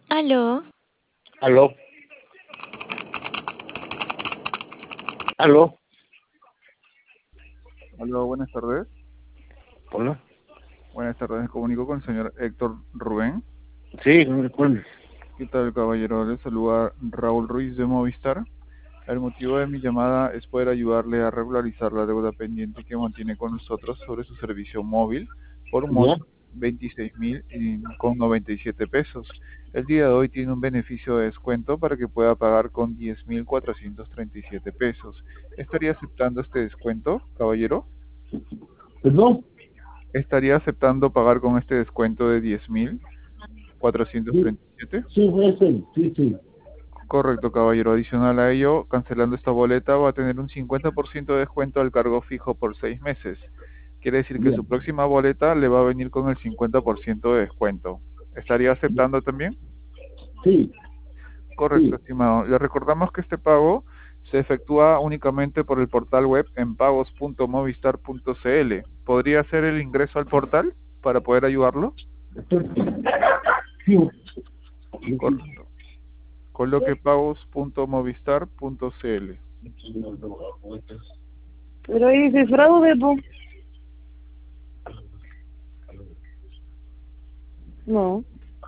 Aló, Aló, aló, Hola, buenas tardes. hola. Buenas tardes, me comunico con el señor Héctor Rubén. Sí, no recuerdo. ¿Qué tal, caballero? Le saluda Raúl Ruiz de Movistar. El motivo de mi llamada es poder ayudarle a regularizar la deuda pendiente que mantiene con nosotros sobre su servicio móvil por un ¿Ya? monto de 26.097 pesos. El día de hoy tiene un beneficio de descuento para que pueda pagar con 10.437 pesos. ¿Estaría aceptando este descuento, caballero? ¿Perdón? ¿Estaría aceptando pagar con este descuento de 10.437? Sí, puede ser, sí, sí. Correcto, caballero. Adicional a ello, cancelando esta boleta va a tener un 50% de descuento al cargo fijo por 6 meses. Quiere decir que Bien. su próxima boleta le va a venir con el 50% de descuento. ¿Estaría aceptando también? Sí, Correcto, sí. estimado. Le recordamos que este pago se efectúa únicamente por el portal web en pagos.movistar.cl. ¿Podría hacer el ingreso al portal para poder ayudarlo? Sí. Correcto. Coloque pagos.movistar.cl. Pero ahí dice fraude, po. No.